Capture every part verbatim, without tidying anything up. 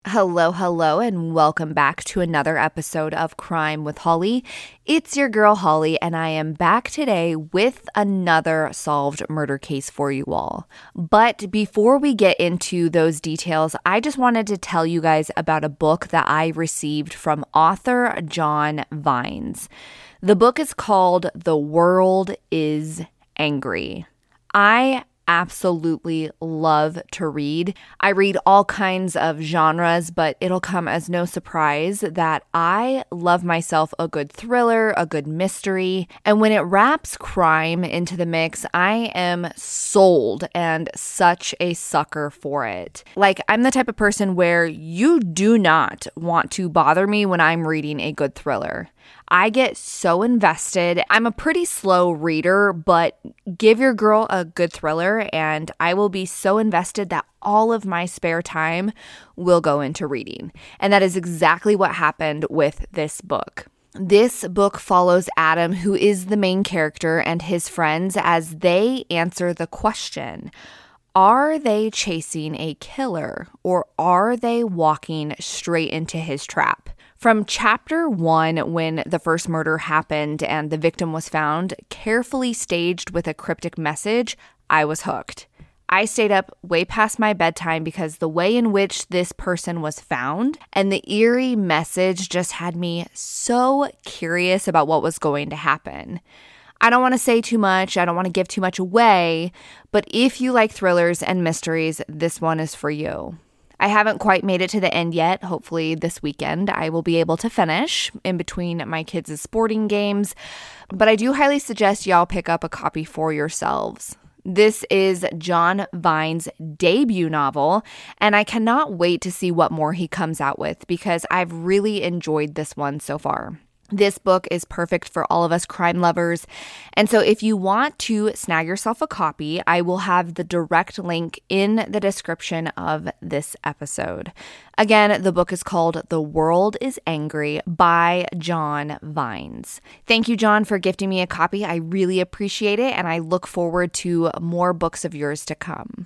Hello, hello, and welcome back to another episode of Crime with Holly. It's your girl, Holly, and I am back today with another solved murder case for you all. But before we get into those details, I just wanted to tell you guys about a book that I received from author John Vines. The book is called The World is Angry. I absolutely love to read. I read all kinds of genres, but it'll come as no surprise that I love myself a good thriller, a good mystery, and when it wraps crime into the mix, I am sold and such a sucker for it. Like, I'm the type of person where you do not want to bother me when I'm reading a good thriller. I get so invested. I'm a pretty slow reader, but give your girl a good thriller and I will be so invested that all of my spare time will go into reading. And that is exactly what happened with this book. This book follows Adam, who is the main character, and his friends as they answer the question, are they chasing a killer or are they walking straight into his trap? From chapter one, when the first murder happened and the victim was found, carefully staged with a cryptic message, I was hooked. I stayed up way past my bedtime because the way in which this person was found and the eerie message just had me so curious about what was going to happen. I don't want to say too much, I don't want to give too much away, but if you like thrillers and mysteries, this one is for you. I haven't quite made it to the end yet. Hopefully this weekend I will be able to finish in between my kids' sporting games, but I do highly suggest y'all pick up a copy for yourselves. This is John Vines' debut novel, and I cannot wait to see what more he comes out with because I've really enjoyed this one so far. This book is perfect for all of us crime lovers. And so if you want to snag yourself a copy, I will have the direct link in the description of this episode. Again, the book is called The World is Angry by John Vines. Thank you, John, for gifting me a copy. I really appreciate it, and I look forward to more books of yours to come.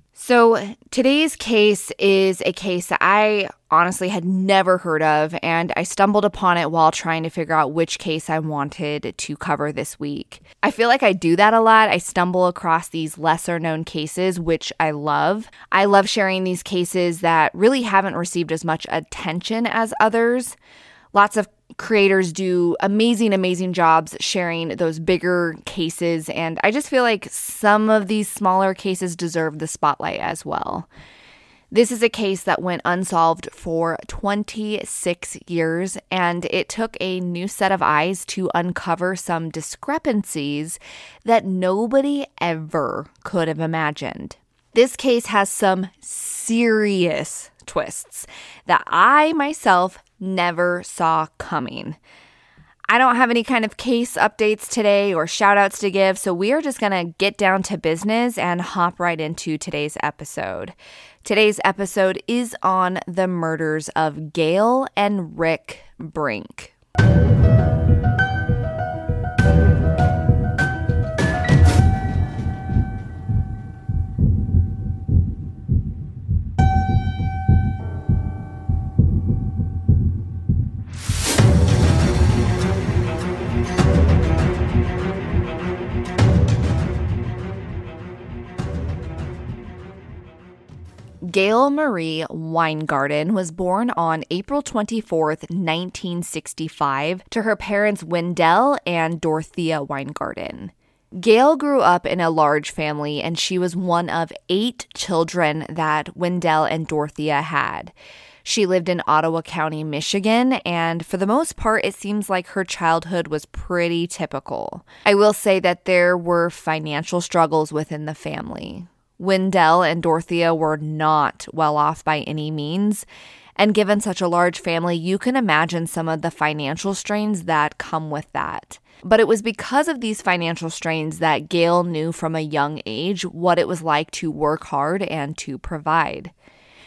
So today's case is a case that I honestly had never heard of, and I stumbled upon it while trying to figure out which case I wanted to cover this week. I feel like I do that a lot. I stumble across these lesser known cases, which I love. I love sharing these cases that really haven't received as much attention as others. Lots of creators do amazing, amazing jobs sharing those bigger cases, and I just feel like some of these smaller cases deserve the spotlight as well. This is a case that went unsolved for twenty-six years, and it took a new set of eyes to uncover some discrepancies that nobody ever could have imagined. This case has some serious twists that I myself never saw coming. I don't have any kind of case updates today or shout outs to give, so we are just going to get down to business and hop right into today's episode. Today's episode is on the murders of Gail and Rick Brink. Gail Marie Weingarten was born on April twenty-fourth, nineteen sixty-five, to her parents Wendell and Dorothea Weingarten. Gail grew up in a large family, and she was one of eight children that Wendell and Dorothea had. She lived in Ottawa County, Michigan, and for the most part, it seems like her childhood was pretty typical. I will say that there were financial struggles within the family. Wendell and Dorothea were not well off by any means, and given such a large family, you can imagine some of the financial strains that come with that. But it was because of these financial strains that Gail knew from a young age what it was like to work hard and to provide.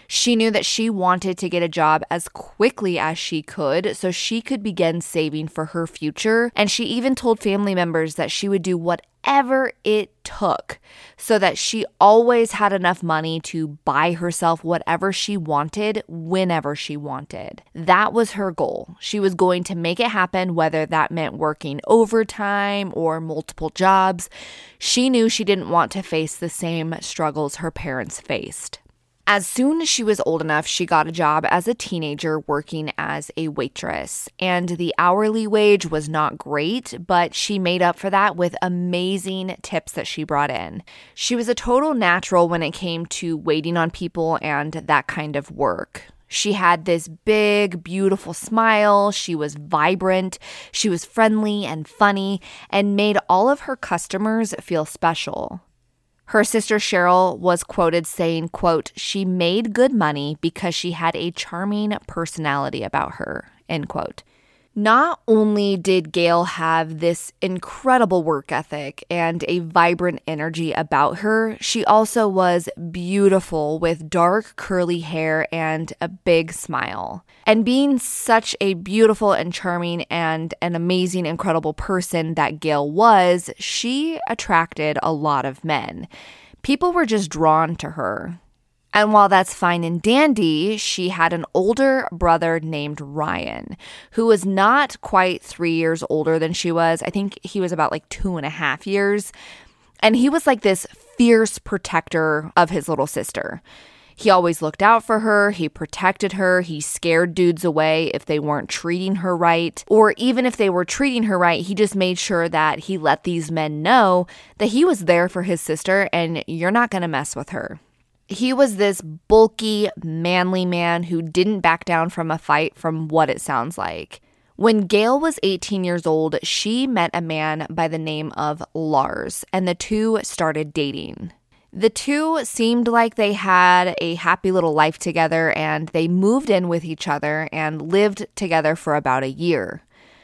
She knew that she wanted to get a job as quickly as she could so she could begin saving for her future. And she even told family members that she would do whatever it took so that she always had enough money to buy herself whatever she wanted whenever she wanted. That was her goal. She was going to make it happen, whether that meant working overtime or multiple jobs. She knew she didn't want to face the same struggles her parents faced. As soon as she was old enough, she got a job as a teenager working as a waitress. And the hourly wage was not great, but she made up for that with amazing tips that she brought in. She was a total natural when it came to waiting on people and that kind of work. She had this big, beautiful smile. She was vibrant. She was friendly and funny and made all of her customers feel special. Her sister Cheryl was quoted saying, quote, "She made good money because she had a charming personality about her," end quote. Not only did Gail have this incredible work ethic and a vibrant energy about her, she also was beautiful with dark curly hair and a big smile. And being such a beautiful and charming and an amazing, incredible person that Gail was, she attracted a lot of men. People were just drawn to her. And while that's fine and dandy, she had an older brother named Ryan, who was not quite three years older than she was. I think he was about like two and a half years. And he was like this fierce protector of his little sister. He always looked out for her. He protected her. He scared dudes away if they weren't treating her right. Or even if they were treating her right, he just made sure that he let these men know that he was there for his sister and you're not going to mess with her. He was this bulky, manly man who didn't back down from a fight from what it sounds like. When Gail was eighteen years old, she met a man by the name of Lars, and the two started dating. The two seemed like they had a happy little life together, and they moved in with each other and lived together for about a year.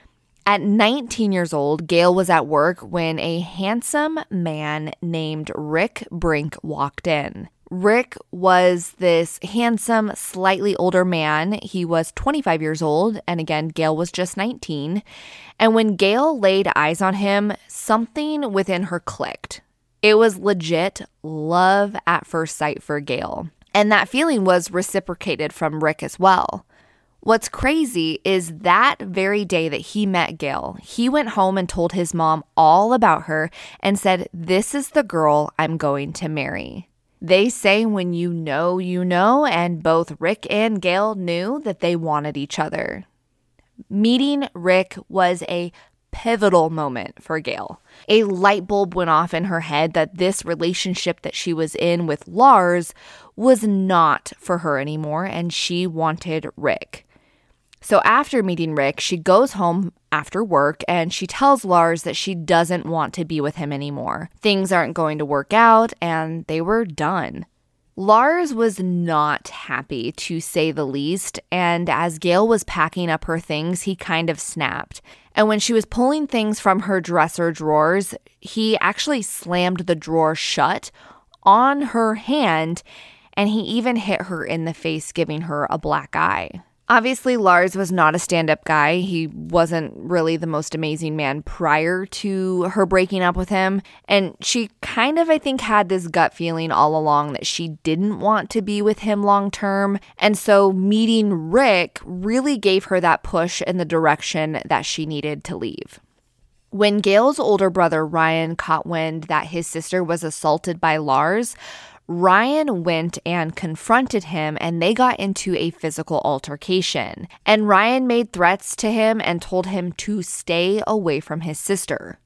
At nineteen years old, Gail was at work when a handsome man named Rick Brink walked in. Rick was this handsome, slightly older man. He was twenty-five years old, and again, Gail was just nineteen. And when Gail laid eyes on him, something within her clicked. It was legit love at first sight for Gail. And that feeling was reciprocated from Rick as well. What's crazy is that very day that he met Gail, he went home and told his mom all about her and said, "This is the girl I'm going to marry." They say when you know, you know, and both Rick and Gail knew that they wanted each other. Meeting Rick was a pivotal moment for Gail. A light bulb went off in her head that this relationship that she was in with Lars was not for her anymore, and she wanted Rick. So after meeting Rick, she goes home after work and she tells Lars that she doesn't want to be with him anymore. Things aren't going to work out and they were done. Lars was not happy, to say the least, and as Gail was packing up her things, he kind of snapped. And when she was pulling things from her dresser drawers, he actually slammed the drawer shut on her hand, and he even hit her in the face, giving her a black eye. Obviously, Lars was not a stand-up guy. He wasn't really the most amazing man prior to her breaking up with him. And she kind of, I think, had this gut feeling all along that she didn't want to be with him long-term. And so meeting Rick really gave her that push in the direction that she needed to leave. When Gail's older brother, Ryan, caught wind that his sister was assaulted by Lars, Ryan went and confronted him, and they got into a physical altercation. And Ryan made threats to him and told him to stay away from his sister.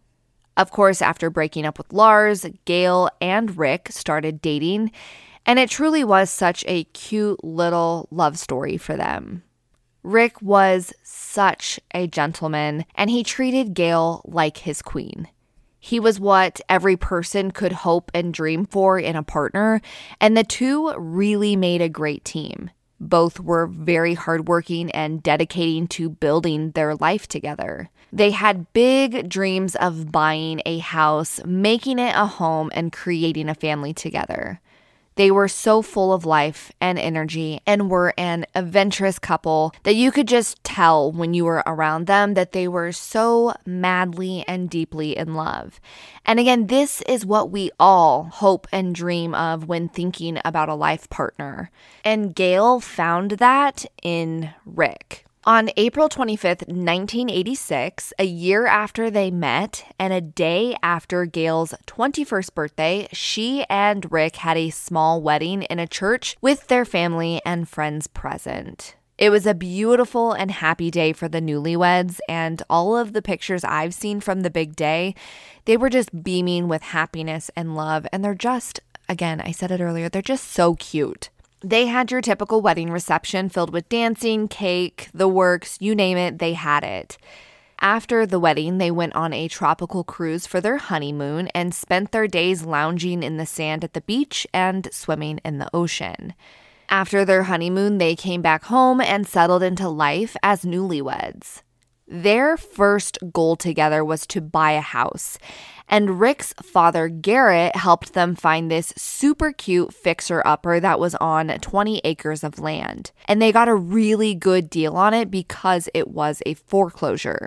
Of course, after breaking up with Lars, Gail and Rick started dating, and it truly was such a cute little love story for them. Rick was such a gentleman, and he treated Gail like his queen. He was what every person could hope and dream for in a partner, and the two really made a great team. Both were very hardworking and dedicating to building their life together. They had big dreams of buying a house, making it a home, and creating a family together. They were so full of life and energy and were an adventurous couple that you could just tell when you were around them that they were so madly and deeply in love. And again, this is what we all hope and dream of when thinking about a life partner. And Gail found that in Rick. On April twenty-fifth, nineteen eighty-six, a year after they met and a day after Gail's twenty-first birthday, she and Rick had a small wedding in a church with their family and friends present. It was a beautiful and happy day for the newlyweds, and all of the pictures I've seen from the big day, they were just beaming with happiness and love, and they're just, again, I said it earlier, they're just so cute. They had your typical wedding reception filled with dancing, cake, the works, you name it, they had it. After the wedding, they went on a tropical cruise for their honeymoon and spent their days lounging in the sand at the beach and swimming in the ocean. After their honeymoon, they came back home and settled into life as newlyweds. Their first goal together was to buy a house, and Rick's father, Garrett, helped them find this super cute fixer-upper that was on twenty acres of land. And they got a really good deal on it because it was a foreclosure.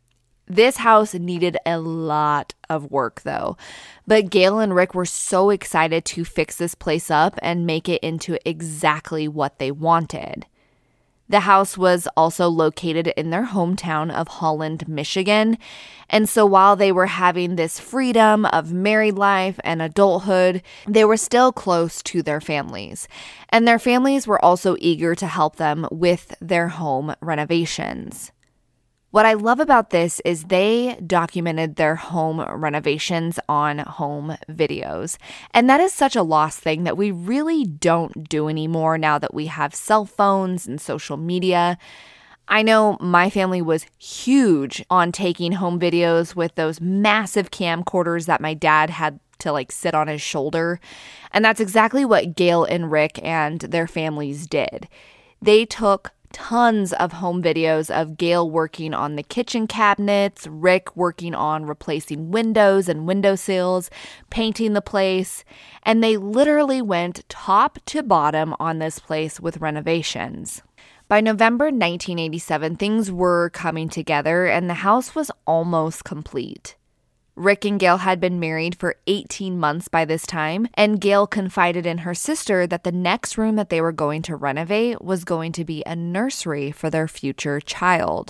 This house needed a lot of work, though. But Gail and Rick were so excited to fix this place up and make it into exactly what they wanted. The house was also located in their hometown of Holland, Michigan. And so while they were having this freedom of married life and adulthood, they were still close to their families. And their families were also eager to help them with their home renovations. What I love about this is they documented their home renovations on home videos. And that is such a lost thing that we really don't do anymore now that we have cell phones and social media. I know my family was huge on taking home videos with those massive camcorders that my dad had to like sit on his shoulder. And that's exactly what Gail and Rick and their families did. They took tons of home videos of Gail working on the kitchen cabinets, Rick working on replacing windows and windowsills, painting the place, and they literally went top to bottom on this place with renovations. By November nineteen eighty-seven, things were coming together and the house was almost complete. Rick and Gail had been married for eighteen months by this time, and Gail confided in her sister that the next room that they were going to renovate was going to be a nursery for their future child.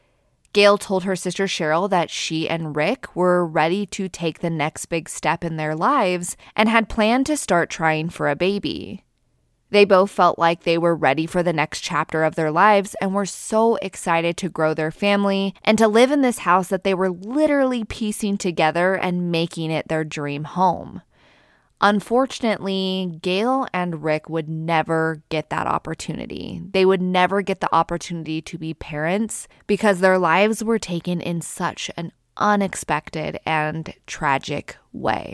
Gail told her sister Cheryl that she and Rick were ready to take the next big step in their lives and had planned to start trying for a baby. They both felt like they were ready for the next chapter of their lives and were so excited to grow their family and to live in this house that they were literally piecing together and making it their dream home. Unfortunately, Gail and Rick would never get that opportunity. They would never get the opportunity to be parents because their lives were taken in such an unexpected and tragic way.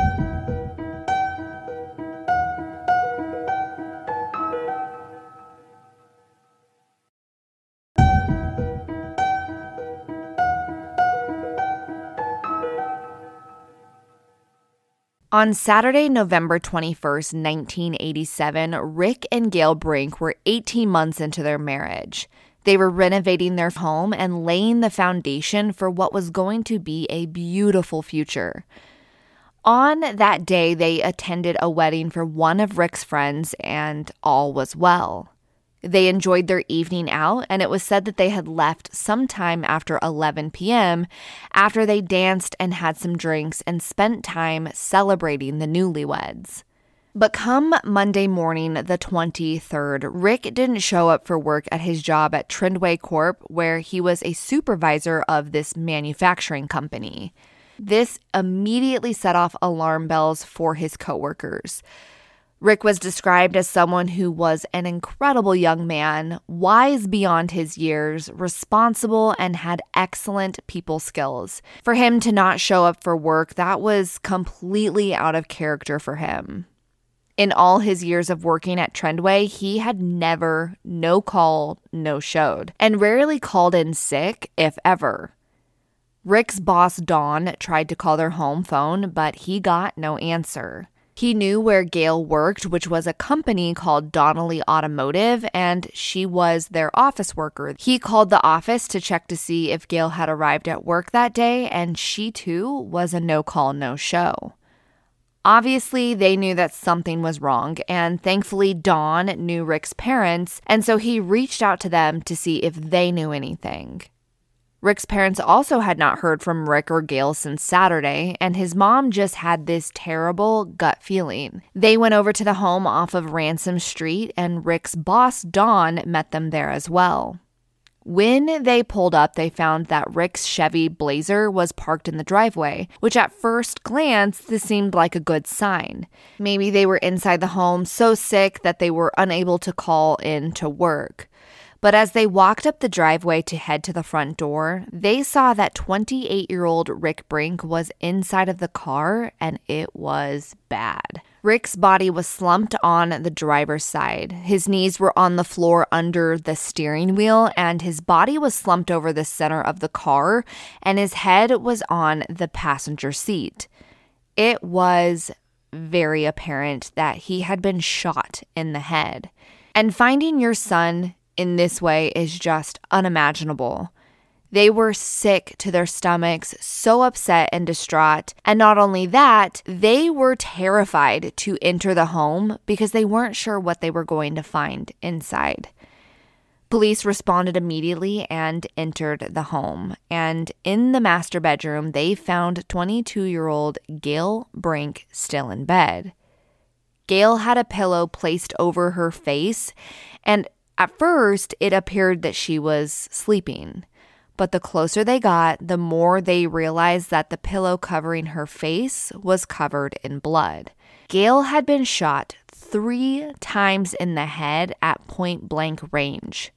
On Saturday, November twenty-first, nineteen eighty-seven, Rick and Gail Brink were eighteen months into their marriage. They were renovating their home and laying the foundation for what was going to be a beautiful future. On that day, they attended a wedding for one of Rick's friends, and all was well. They enjoyed their evening out, and it was said that they had left sometime after eleven p.m. after they danced and had some drinks and spent time celebrating the newlyweds. But come Monday morning, the twenty-third, Rick didn't show up for work at his job at Trendway Corp, where he was a supervisor of this manufacturing company. This immediately set off alarm bells for his coworkers. Rick was described as someone who was an incredible young man, wise beyond his years, responsible, and had excellent people skills. For him to not show up for work, that was completely out of character for him. In all his years of working at Trendway, he had never, no call, no showed, and rarely called in sick, if ever. Rick's boss, Dawn, tried to call their home phone, but he got no answer. He knew where Gail worked, which was a company called Donnelly Automotive, and she was their office worker. He called the office to check to see if Gail had arrived at work that day, and she too was a no-call, no-show. Obviously, they knew that something was wrong, and thankfully Don knew Rick's parents, and so he reached out to them to see if they knew anything. Rick's parents also had not heard from Rick or Gail since Saturday, and his mom just had this terrible gut feeling. They went over to the home off of Ransom Street, and Rick's boss, Don, met them there as well. When they pulled up, they found that Rick's Chevy Blazer was parked in the driveway, which at first glance, this seemed like a good sign. Maybe they were inside the home so sick that they were unable to call in to work. But as they walked up the driveway to head to the front door, they saw that twenty-eight-year-old Rick Brink was inside of the car, and it was bad. Rick's body was slumped on the driver's side. His knees were on the floor under the steering wheel, and his body was slumped over the center of the car, and his head was on the passenger seat. It was very apparent that he had been shot in the head. And finding your son in this way is just unimaginable. They were sick to their stomachs, so upset and distraught. And not only that, they were terrified to enter the home because they weren't sure what they were going to find inside. Police responded immediately and entered the home. And in the master bedroom, they found twenty-two-year-old Gail Brink still in bed. Gail had a pillow placed over her face, and at first, it appeared that she was sleeping. But the closer they got, the more they realized that the pillow covering her face was covered in blood. Gail had been shot three times in the head at point-blank range.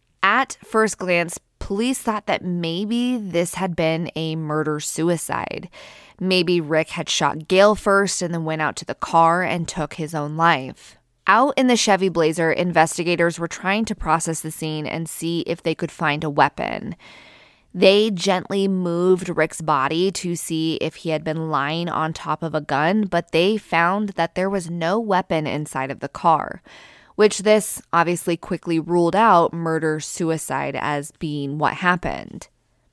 At first glance, police thought that maybe this had been a murder-suicide. Maybe Rick had shot Gail first and then went out to the car and took his own life. Out in the Chevy Blazer, investigators were trying to process the scene and see if they could find a weapon. They gently moved Rick's body to see if he had been lying on top of a gun, but they found that there was no weapon inside of the car, which this obviously quickly ruled out murder-suicide as being what happened.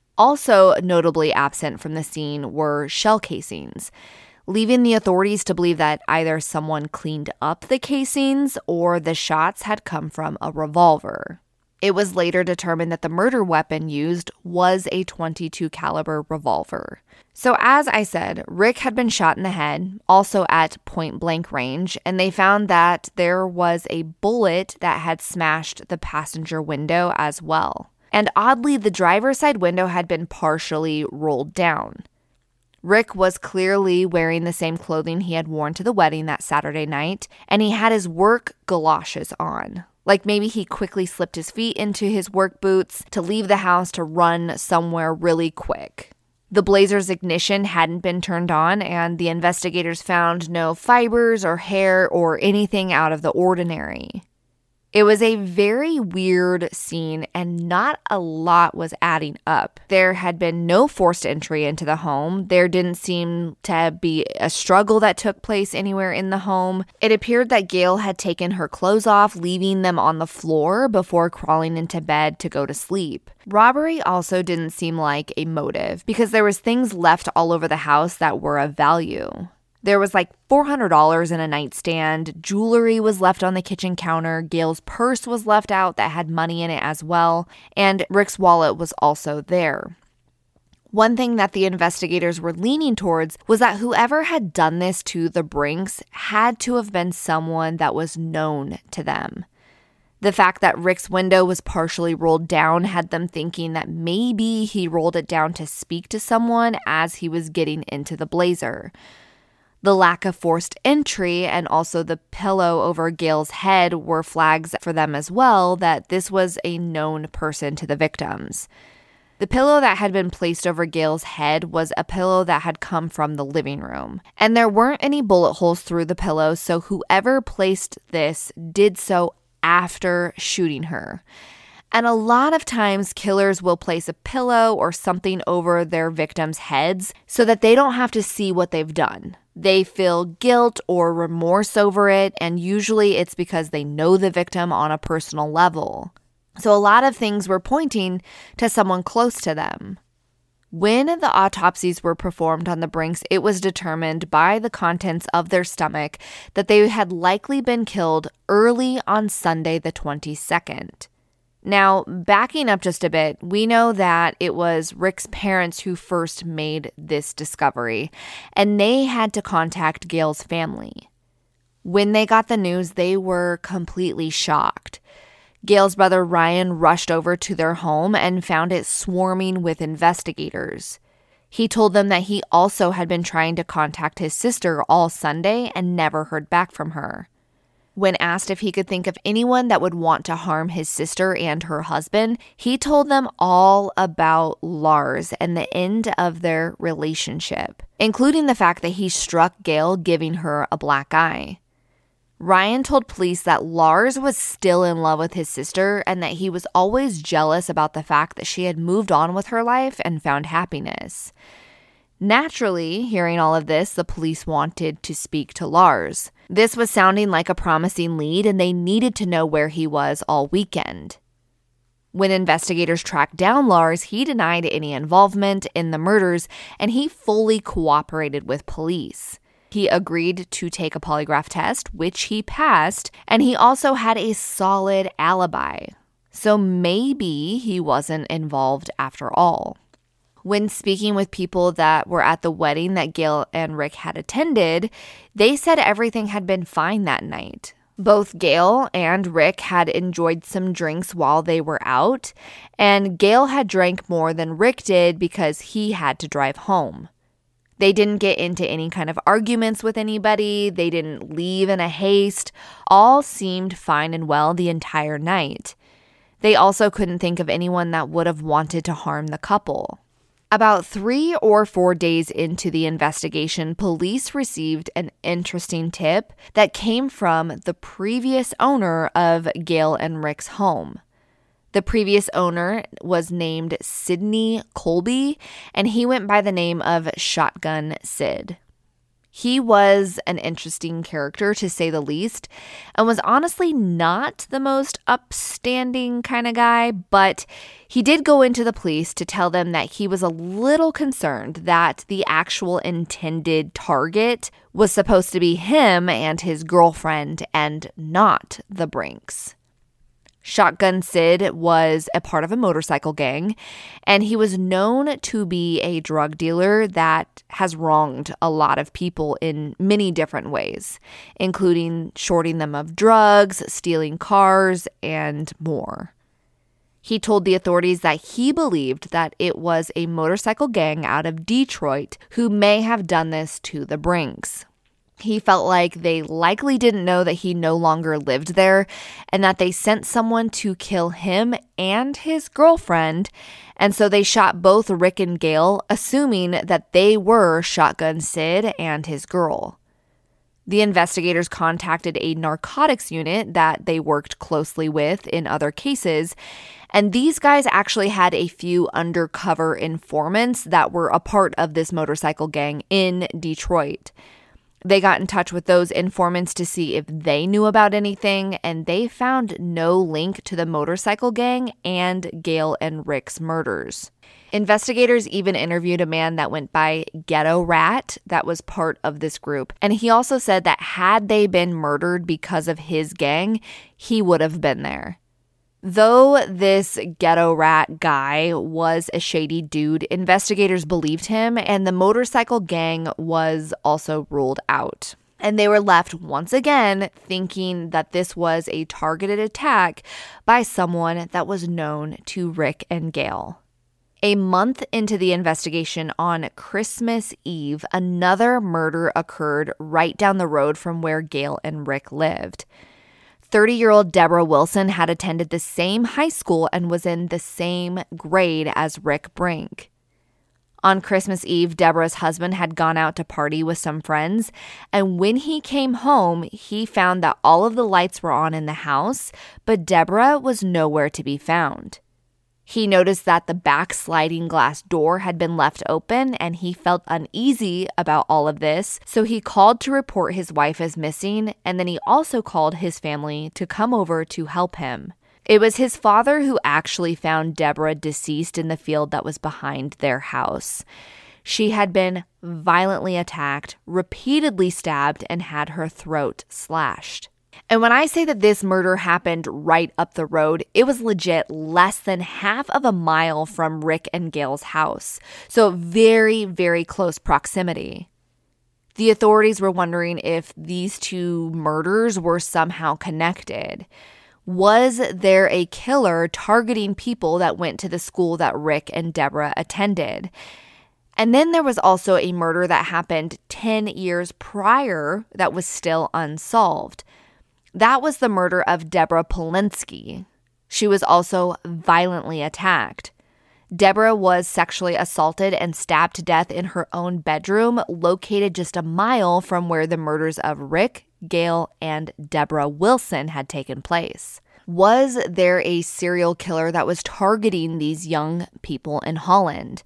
Also notably absent from the scene were shell casings, leaving the authorities to believe that either someone cleaned up the casings or the shots had come from a revolver. It was later determined that the murder weapon used was a twenty-two caliber revolver. So as I said, Rick had been shot in the head, also at point blank range, and they found that there was a bullet that had smashed the passenger window as well. And oddly, the driver's side window had been partially rolled down. Rick was clearly wearing the same clothing he had worn to the wedding that Saturday night, and he had his work galoshes on. Like maybe he quickly slipped his feet into his work boots to leave the house to run somewhere really quick. The Blazer's ignition hadn't been turned on, and the investigators found no fibers or hair or anything out of the ordinary. It was a very weird scene, and not a lot was adding up. There had been no forced entry into the home. There didn't seem to be a struggle that took place anywhere in the home. It appeared that Gail had taken her clothes off, leaving them on the floor before crawling into bed to go to sleep. Robbery also didn't seem like a motive because there was things left all over the house that were of value. There was like four hundred dollars in a nightstand, jewelry was left on the kitchen counter, Gail's purse was left out that had money in it as well, and Rick's wallet was also there. One thing that the investigators were leaning towards was that whoever had done this to the Brinks had to have been someone that was known to them. The fact that Rick's window was partially rolled down had them thinking that maybe he rolled it down to speak to someone as he was getting into the Blazer. The lack of forced entry and also the pillow over Gail's head were flags for them as well that this was a known person to the victims. The pillow that had been placed over Gail's head was a pillow that had come from the living room. And there weren't any bullet holes through the pillow, so whoever placed this did so after shooting her. And a lot of times, killers will place a pillow or something over their victims' heads so that they don't have to see what they've done. They feel guilt or remorse over it, and usually it's because they know the victim on a personal level. So a lot of things were pointing to someone close to them. When the autopsies were performed on the Brinks, it was determined by the contents of their stomach that they had likely been killed early on Sunday the twenty-second. Now, backing up just a bit, we know that it was Rick's parents who first made this discovery, and they had to contact Gail's family. When they got the news, they were completely shocked. Gail's brother Ryan rushed over to their home and found it swarming with investigators. He told them that he also had been trying to contact his sister all Sunday and never heard back from her. When asked if he could think of anyone that would want to harm his sister and her husband, he told them all about Lars and the end of their relationship, including the fact that he struck Gail, giving her a black eye. Ryan told police that Lars was still in love with his sister and that he was always jealous about the fact that she had moved on with her life and found happiness. Naturally, hearing all of this, the police wanted to speak to Lars. This was sounding like a promising lead, and they needed to know where he was all weekend. When investigators tracked down Lars, he denied any involvement in the murders, and he fully cooperated with police. He agreed to take a polygraph test, which he passed, and he also had a solid alibi. So maybe he wasn't involved after all. When speaking with people that were at the wedding that Gail and Rick had attended, they said everything had been fine that night. Both Gail and Rick had enjoyed some drinks while they were out, and Gail had drank more than Rick did because he had to drive home. They didn't get into any kind of arguments with anybody. They didn't leave in a haste. All seemed fine and well the entire night. They also couldn't think of anyone that would have wanted to harm the couple. About three or four days into the investigation, police received an interesting tip that came from the previous owner of Gail and Rick's home. The previous owner was named Sidney Colby, and he went by the name of Shotgun Sid. He was an interesting character, to say the least, and was honestly not the most upstanding kind of guy, but he did go into the police to tell them that he was a little concerned that the actual intended target was supposed to be him and his girlfriend and not the Brinks. Shotgun Sid was a part of a motorcycle gang, and he was known to be a drug dealer that has wronged a lot of people in many different ways, including shorting them of drugs, stealing cars, and more. He told the authorities that he believed that it was a motorcycle gang out of Detroit who may have done this to the Brinks. He felt like they likely didn't know that he no longer lived there and that they sent someone to kill him and his girlfriend, and so they shot both Rick and Gail, assuming that they were Shotgun Sid and his girl. The investigators contacted a narcotics unit that they worked closely with in other cases, and these guys actually had a few undercover informants that were a part of this motorcycle gang in Detroit. They got in touch with those informants to see if they knew about anything, and they found no link to the motorcycle gang and Gail and Rick's murders. Investigators even interviewed a man that went by Ghetto Rat that was part of this group, and he also said that had they been murdered because of his gang, he would have been there. Though this Ghetto Rat guy was a shady dude, investigators believed him, and the motorcycle gang was also ruled out. And they were left once again thinking that this was a targeted attack by someone that was known to Rick and Gail. A month into the investigation, on Christmas Eve, another murder occurred right down the road from where Gail and Rick lived. thirty-year-old Deborah Wilson had attended the same high school and was in the same grade as Rick Brink. On Christmas Eve, Deborah's husband had gone out to party with some friends, and when he came home, he found that all of the lights were on in the house, but Deborah was nowhere to be found. He noticed that the back sliding glass door had been left open, and he felt uneasy about all of this, so he called to report his wife as missing, and then he also called his family to come over to help him. It was his father who actually found Deborah deceased in the field that was behind their house. She had been violently attacked, repeatedly stabbed, and had her throat slashed. And when I say that this murder happened right up the road, it was legit less than half of a mile from Rick and Gail's house. So very, very close proximity. The authorities were wondering if these two murders were somehow connected. Was there a killer targeting people that went to the school that Rick and Deborah attended? And then there was also a murder that happened ten years prior that was still unsolved. That was the murder of Deborah Polinsky. She was also violently attacked. Deborah was sexually assaulted and stabbed to death in her own bedroom, located just a mile from where the murders of Rick, Gail, and Deborah Wilson had taken place. Was there a serial killer that was targeting these young people in Holland?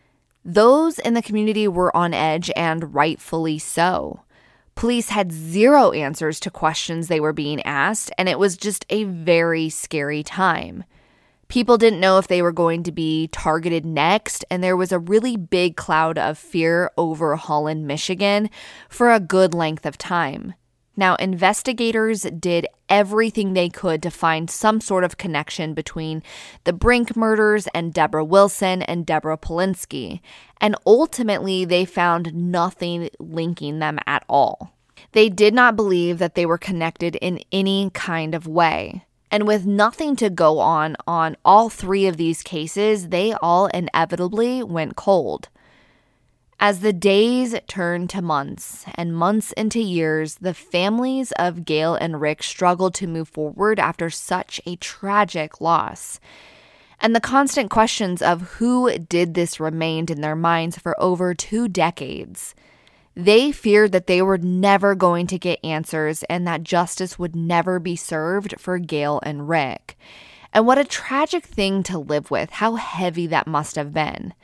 Those in the community were on edge, and rightfully so. Police had zero answers to questions they were being asked, and it was just a very scary time. People didn't know if they were going to be targeted next, and there was a really big cloud of fear over Holland, Michigan for a good length of time. Now, investigators did everything they could to find some sort of connection between the Brink murders and Deborah Wilson and Deborah Polinsky, and ultimately they found nothing linking them at all. They did not believe that they were connected in any kind of way. And with nothing to go on on all three of these cases, they all inevitably went cold. As the days turned to months and months into years, the families of Gail and Rick struggled to move forward after such a tragic loss. And the constant questions of who did this remained in their minds for over two decades. They feared that they were never going to get answers and that justice would never be served for Gail and Rick. And what a tragic thing to live with, how heavy that must have been.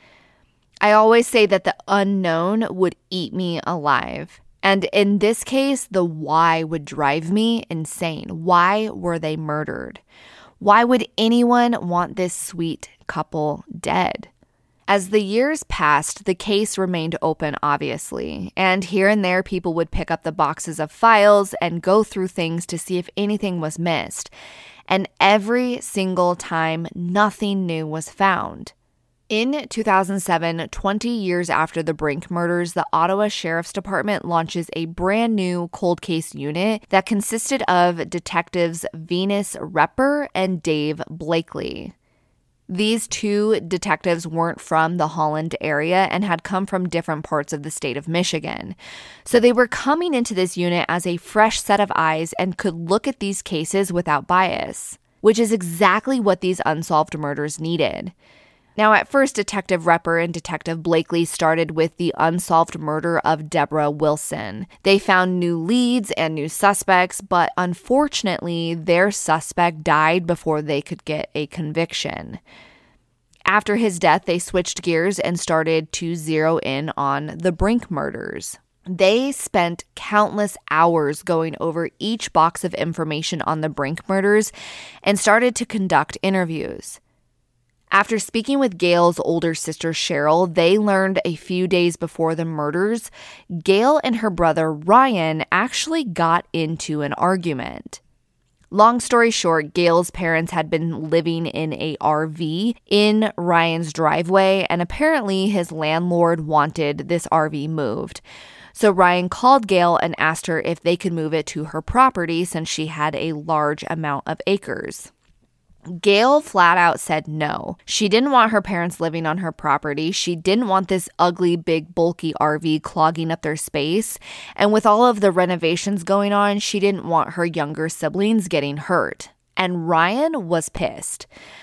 I always say that the unknown would eat me alive. And in this case, the why would drive me insane. Why were they murdered? Why would anyone want this sweet couple dead? As the years passed, the case remained open, obviously. And here and there, people would pick up the boxes of files and go through things to see if anything was missed. And every single time, nothing new was found. In two thousand seven, twenty years after the Brink murders, the Ottawa Sheriff's Department launches a brand new cold case unit that consisted of detectives Venus Repper and Dave Blakely. These two detectives weren't from the Holland area and had come from different parts of the state of Michigan. So they were coming into this unit as a fresh set of eyes and could look at these cases without bias, which is exactly what these unsolved murders needed. Now, at first, Detective Repper and Detective Blakely started with the unsolved murder of Deborah Wilson. They found new leads and new suspects, but unfortunately, their suspect died before they could get a conviction. After his death, they switched gears and started to zero in on the Brink murders. They spent countless hours going over each box of information on the Brink murders and started to conduct interviews. After speaking with Gail's older sister, Cheryl, they learned a few days before the murders, Gail and her brother, Ryan, actually got into an argument. Long story short, Gail's parents had been living in a R V in Ryan's driveway, and apparently his landlord wanted this R V moved. So Ryan called Gail and asked her if they could move it to her property since she had a large amount of acres. Gail flat out said no. She didn't want her parents living on her property. She didn't want this ugly, big, bulky R V clogging up their space. And with all of the renovations going on, she didn't want her younger siblings getting hurt. And Ryan was pissed.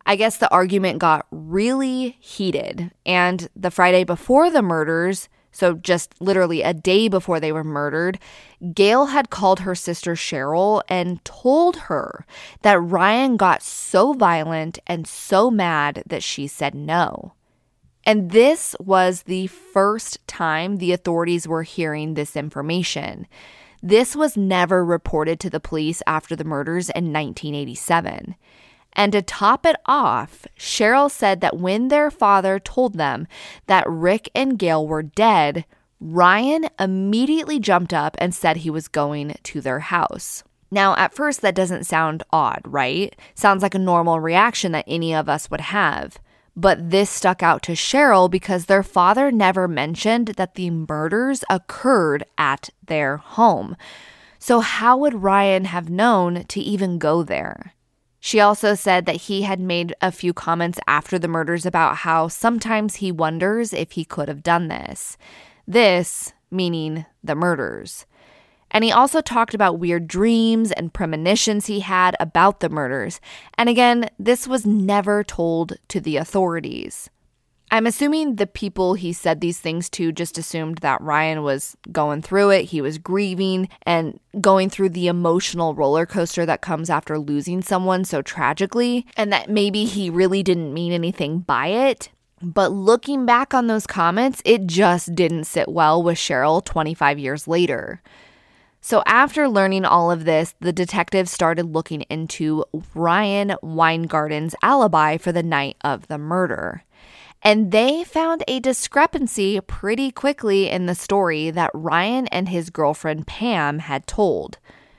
I guess the argument got really heated, and the Friday before the murders, so just literally a day before they were murdered, Gail had called her sister Cheryl and told her that Ryan got so violent and so mad that she said no. And this was the first time the authorities were hearing this information. This was never reported to the police after the murders in nineteen eighty-seven. And to top it off, Cheryl said that when their father told them that Rick and Gail were dead, Ryan immediately jumped up and said he was going to their house. Now, at first, that doesn't sound odd, right? Sounds like a normal reaction that any of us would have. But this stuck out to Cheryl because their father never mentioned that the murders occurred at their home. So how would Ryan have known to even go there? She also said that he had made a few comments after the murders about how sometimes he wonders if he could have done this. This meaning the murders. And he also talked about weird dreams and premonitions he had about the murders. And again, this was never told to the authorities. I'm assuming the people he said these things to just assumed that Ryan was going through it, he was grieving and going through the emotional roller coaster that comes after losing someone so tragically, and that maybe he really didn't mean anything by it. But looking back on those comments, it just didn't sit well with Cheryl twenty-five years later. So after learning all of this, the detectives started looking into Ryan Weingarten's alibi for the night of the murder. And they found a discrepancy pretty quickly in the story that Ryan and his girlfriend Pam had told.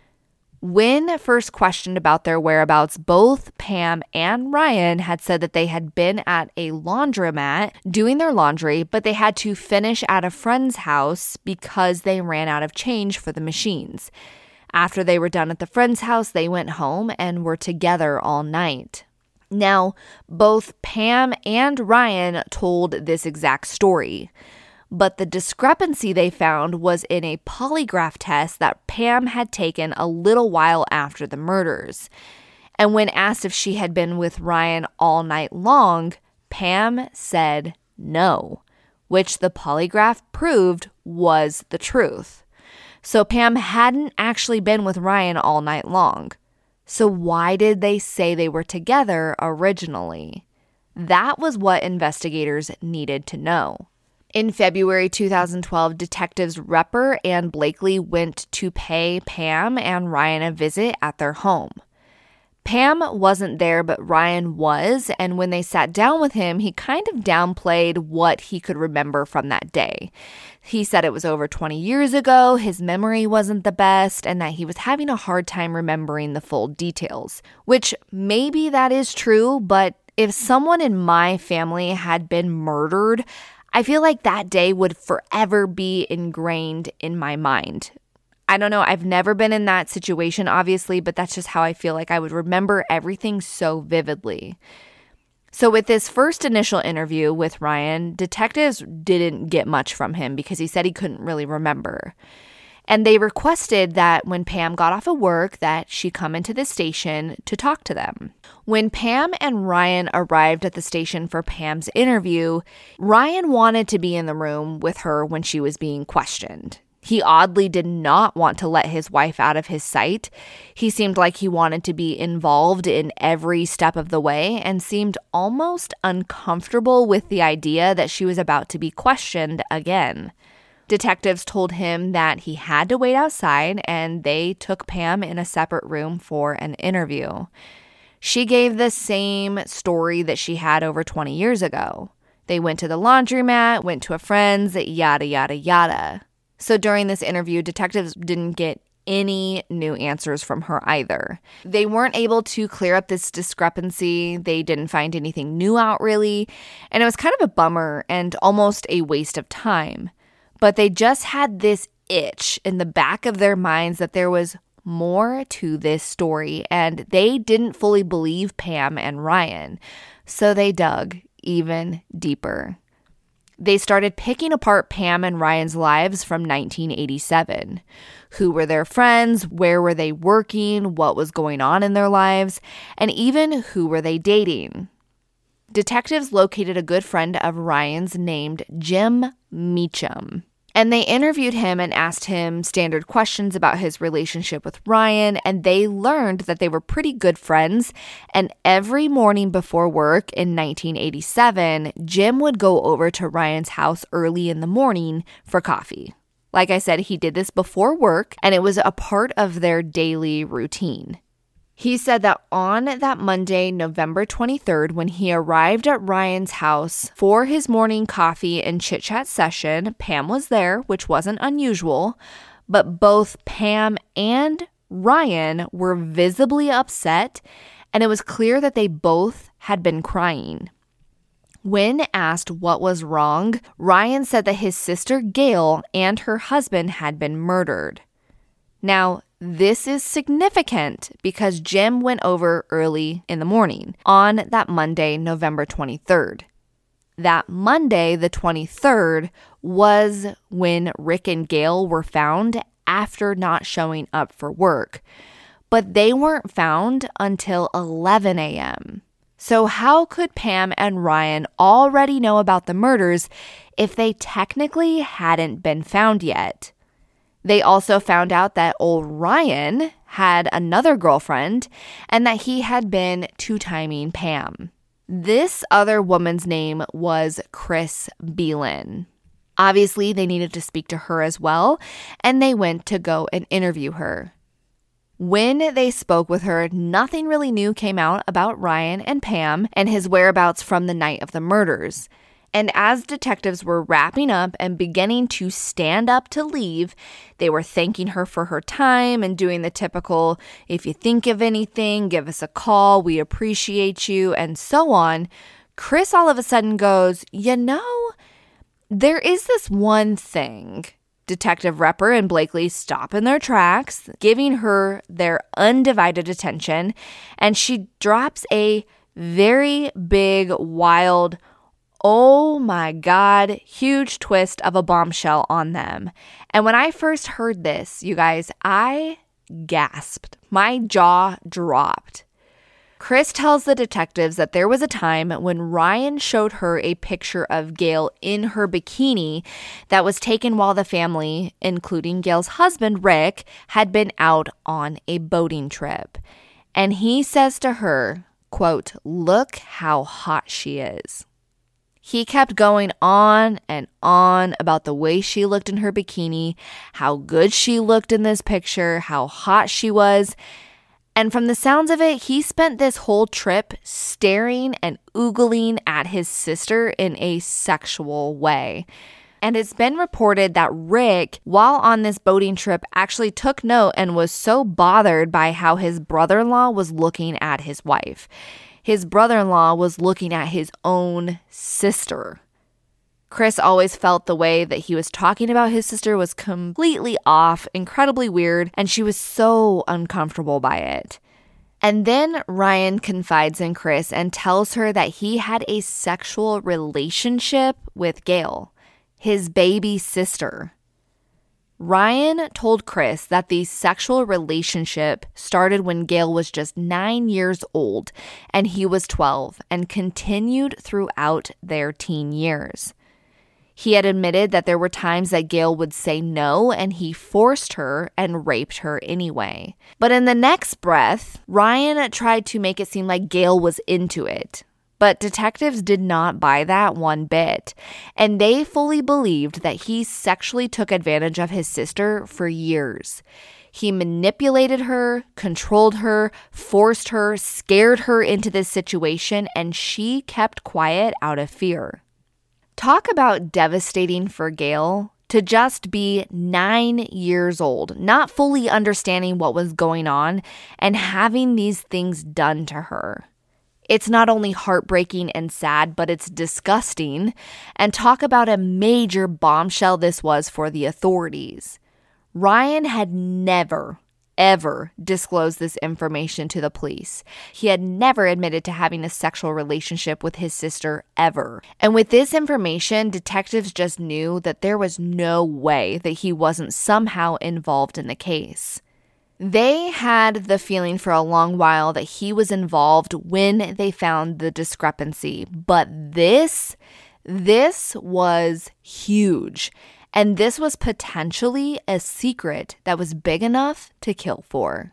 When first questioned about their whereabouts, both Pam and Ryan had said that they had been at a laundromat doing their laundry, but they had to finish at a friend's house because they ran out of change for the machines. After they were done at the friend's house, they went home and were together all night. Now, both Pam and Ryan told this exact story, but the discrepancy they found was in a polygraph test that Pam had taken a little while after the murders. And when asked if she had been with Ryan all night long, Pam said no, which the polygraph proved was the truth. So Pam hadn't actually been with Ryan all night long. So why did they say they were together originally? That was what investigators needed to know. In February two thousand twelve, detectives Repper and Blakely went to pay Pam and Ryan a visit at their home. Pam wasn't there, but Ryan was, and when they sat down with him, he kind of downplayed what he could remember from that day. He said it was over twenty years ago, his memory wasn't the best, and that he was having a hard time remembering the full details. Which maybe that is true, but if someone in my family had been murdered, I feel like that day would forever be ingrained in my mind. I don't know, I've never been in that situation, obviously, but that's just how I feel like I would remember everything so vividly. So with this first initial interview with Ryan, detectives didn't get much from him because he said he couldn't really remember. And they requested that when Pam got off of work that she come into the station to talk to them. When Pam and Ryan arrived at the station for Pam's interview, Ryan wanted to be in the room with her when she was being questioned. He oddly did not want to let his wife out of his sight. He seemed like he wanted to be involved in every step of the way and seemed almost uncomfortable with the idea that she was about to be questioned again. Detectives told him that he had to wait outside, and they took Pam in a separate room for an interview. She gave the same story that she had over twenty years ago. They went to the laundromat, went to a friend's, yada, yada, yada. So during this interview, detectives didn't get any new answers from her either. They weren't able to clear up this discrepancy. They didn't find anything new out really. And it was kind of a bummer and almost a waste of time. But they just had this itch in the back of their minds that there was more to this story, and they didn't fully believe Pam and Ryan. So they dug even deeper. They started picking apart Pam and Ryan's lives from nineteen eighty-seven. Who were their friends? Where were they working? What was going on in their lives? And even who were they dating? detectives located a good friend of Ryan's named Jim Meacham. And they interviewed him and asked him standard questions about his relationship with Ryan, and they learned that they were pretty good friends. And every morning before work in nineteen eighty-seven, Jim would go over to Ryan's house early in the morning for coffee. Like I said, he did this before work, and it was a part of their daily routine. He said that on that Monday, November twenty-third, when he arrived at Ryan's house for his morning coffee and chit-chat session, Pam was there, which wasn't unusual, but both Pam and Ryan were visibly upset, and it was clear that they both had been crying. When asked what was wrong, Ryan said that his sister Gail and her husband had been murdered. Now, this is significant because Jim went over early in the morning on that Monday, November twenty-third. That Monday, the twenty-third, was when Rick and Gail were found after not showing up for work. But they weren't found until eleven a.m. So how could Pam and Ryan already know about the murders if they technically hadn't been found yet? They also found out that old Ryan had another girlfriend and that he had been two-timing Pam. This other woman's name was Chris Beelan. Obviously, they needed to speak to her as well, and they went to go and interview her. When they spoke with her, nothing really new came out about Ryan and Pam and his whereabouts from the night of the murders. And as detectives were wrapping up and beginning to stand up to leave, they were thanking her for her time and doing the typical, if you think of anything, give us a call, we appreciate you, and so on. Chris all of a sudden goes, you know, there is this one thing. Detective Repper and Blakely stop in their tracks, giving her their undivided attention, and she drops a very big, wild, oh my God, huge twist of a bombshell on them. And when I first heard this, you guys, I gasped. My jaw dropped. Chris tells the detectives that there was a time when Ryan showed her a picture of Gail in her bikini that was taken while the family, including Gail's husband, Rick, had been out on a boating trip. And he says to her, quote, "Look how hot she is." He kept going on and on about the way she looked in her bikini, how good she looked in this picture, how hot she was. And from the sounds of it, he spent this whole trip staring and oogling at his sister in a sexual way. And it's been reported that Rick, while on this boating trip, actually took note and was so bothered by how his brother-in-law was looking at his wife. His brother-in-law was looking at his own sister. Chris always felt the way that he was talking about his sister was completely off, incredibly weird, and she was so uncomfortable by it. And then Ryan confides in Chris and tells her that he had a sexual relationship with Gail, his baby sister. Ryan told Chris that the sexual relationship started when Gail was just nine years old and he was twelve, and continued throughout their teen years. He had admitted that there were times that Gail would say no, and he forced her and raped her anyway. But in the next breath, Ryan tried to make it seem like Gail was into it. But detectives did not buy that one bit, and they fully believed that he sexually took advantage of his sister for years. He manipulated her, controlled her, forced her, scared her into this situation, and she kept quiet out of fear. Talk about devastating for Gail to just be nine years old, not fully understanding what was going on, and having these things done to her. It's not only heartbreaking and sad, but it's disgusting. And talk about a major bombshell this was for the authorities. Ryan had never, ever disclosed this information to the police. He had never admitted to having a sexual relationship with his sister ever. And with this information, detectives just knew that there was no way that he wasn't somehow involved in the case. They had the feeling for a long while that he was involved when they found the discrepancy. But this, this was huge. And this was potentially a secret that was big enough to kill for.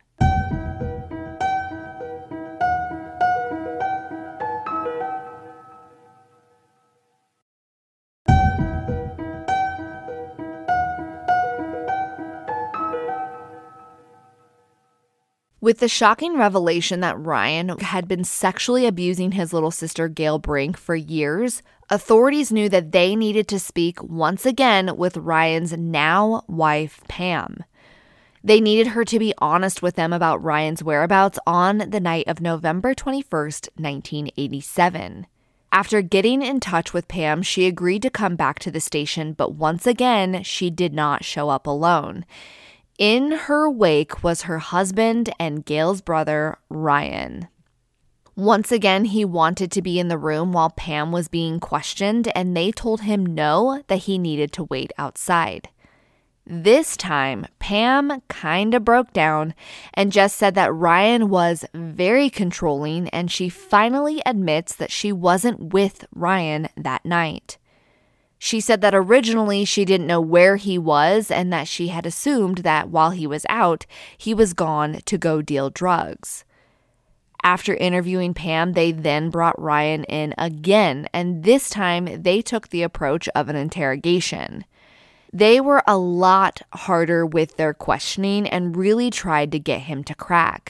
With the shocking revelation that Ryan had been sexually abusing his little sister Gail Brink for years, authorities knew that they needed to speak once again with Ryan's now wife, Pam. They needed her to be honest with them about Ryan's whereabouts on the night of November twenty-first, nineteen eighty-seven. After getting in touch with Pam, she agreed to come back to the station, but once again, she did not show up alone. In her wake was her husband and Gail's brother, Ryan. Once again, he wanted to be in the room while Pam was being questioned, and they told him no, that he needed to wait outside. This time, Pam kind of broke down and just said that Ryan was very controlling, and she finally admits that she wasn't with Ryan that night. She said that originally she didn't know where he was and that she had assumed that while he was out, he was gone to go deal drugs. After interviewing Pam, they then brought Ryan in again, and this time they took the approach of an interrogation. They were a lot harder with their questioning and really tried to get him to crack.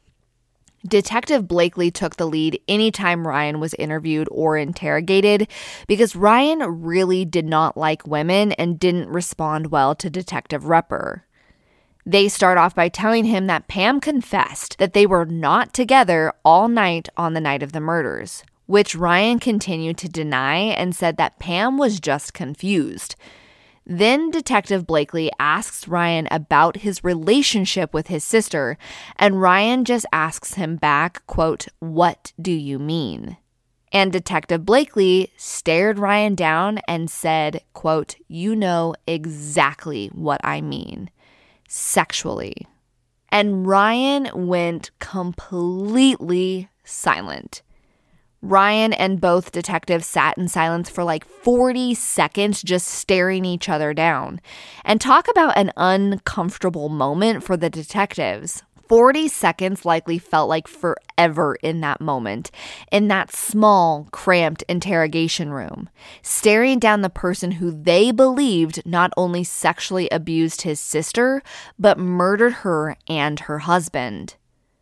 Detective Blakely took the lead anytime Ryan was interviewed or interrogated because Ryan really did not like women and didn't respond well to Detective Repper. They start off by telling him that Pam confessed that they were not together all night on the night of the murders, which Ryan continued to deny and said that Pam was just confused. Then Detective Blakely asks Ryan about his relationship with his sister, and Ryan just asks him back, quote, "What do you mean?" And Detective Blakely stared Ryan down and said, quote, "You know exactly what I mean. Sexually." And Ryan went completely silent. Ryan and both detectives sat in silence for like forty seconds, just staring each other down. And talk about an uncomfortable moment for the detectives. forty seconds likely felt like forever in that moment, in that small, cramped interrogation room, staring down the person who they believed not only sexually abused his sister, but murdered her and her husband.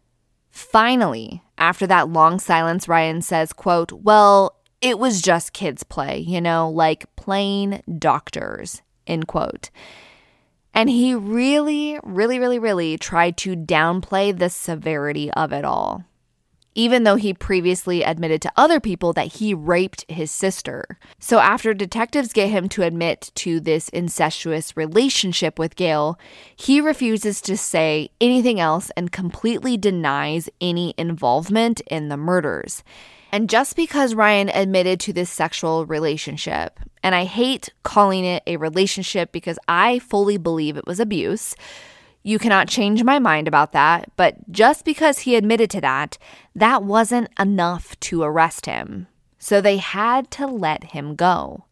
Finally, after that long silence, Ryan says, quote, "Well, it was just kids' play, you know, like playing doctors," end quote. And he really, really, really, really tried to downplay the severity of it all, even though he previously admitted to other people that he raped his sister. So after detectives get him to admit to this incestuous relationship with Gail, he refuses to say anything else and completely denies any involvement in the murders. And just because Ryan admitted to this sexual relationship, and I hate calling it a relationship because I fully believe it was abuse, you cannot change my mind about that, but just because he admitted to that, that wasn't enough to arrest him. So they had to let him go.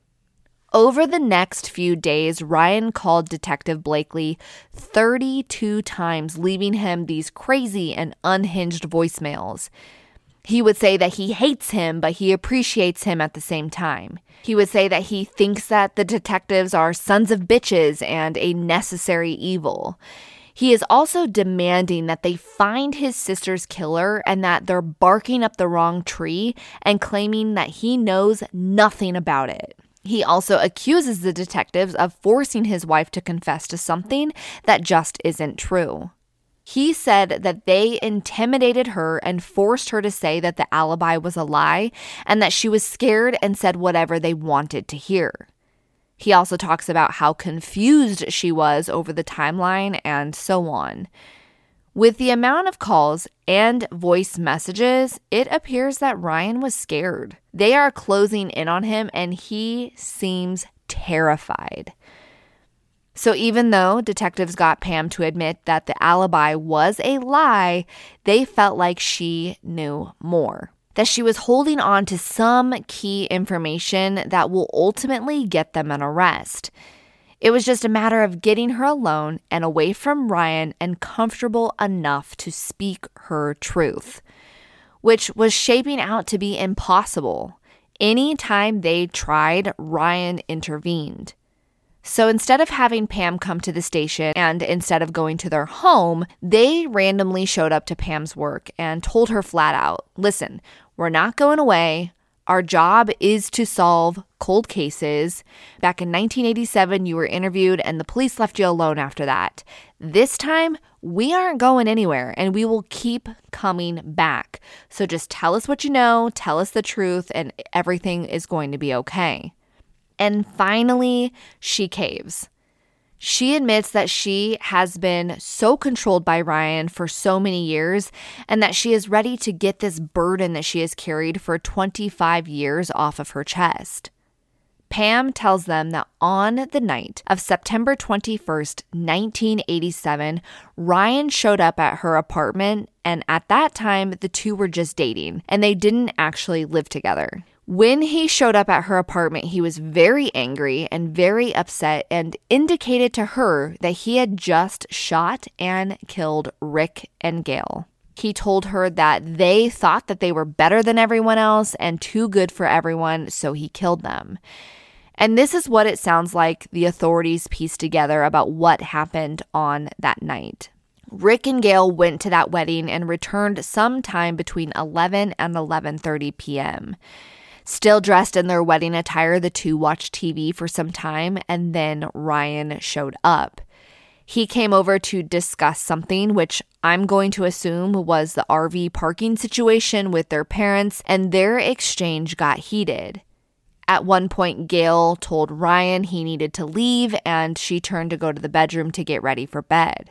Over the next few days, Ryan called Detective Blakely thirty-two times, leaving him these crazy and unhinged voicemails. He would say that he hates him, but he appreciates him at the same time. He would say that he thinks that the detectives are sons of bitches and a necessary evil. He is also demanding that they find his sister's killer and that they're barking up the wrong tree and claiming that he knows nothing about it. He also accuses the detectives of forcing his wife to confess to something that just isn't true. He said that they intimidated her and forced her to say that the alibi was a lie and that she was scared and said whatever they wanted to hear. He also talks about how confused she was over the timeline and so on. With the amount of calls and voice messages, it appears that Ryan was scared. They are closing in on him and he seems terrified. So even though detectives got Pam to admit that the alibi was a lie, they felt like she knew more, that she was holding on to some key information that will ultimately get them an arrest. It was just a matter of getting her alone and away from Ryan and comfortable enough to speak her truth, which was shaping out to be impossible. Anytime they tried, Ryan intervened. So instead of having Pam come to the station and instead of going to their home, they randomly showed up to Pam's work and told her flat out, listen, we're not going away. Our job is to solve cold cases. Back in nineteen eighty-seven, you were interviewed and the police left you alone after that. This time, we aren't going anywhere and we will keep coming back. So just tell us what you know, tell us the truth, and everything is going to be okay. And finally, she caves. She admits that she has been so controlled by Ryan for so many years and that she is ready to get this burden that she has carried for twenty-five years off of her chest. Pam tells them that on the night of September twenty-first, nineteen eighty-seven, Ryan showed up at her apartment, and at that time, the two were just dating, and they didn't actually live together. When he showed up at her apartment, he was very angry and very upset and indicated to her that he had just shot and killed Rick and Gail. He told her that they thought that they were better than everyone else and too good for everyone, so he killed them. And this is what it sounds like the authorities pieced together about what happened on that night. Rick and Gail went to that wedding and returned sometime between eleven and eleven thirty p.m. Still dressed in their wedding attire, the two watched T V for some time, and then Ryan showed up. He came over to discuss something, which I'm going to assume was the R V parking situation with their parents, and their exchange got heated. At one point, Gail told Ryan he needed to leave, and she turned to go to the bedroom to get ready for bed.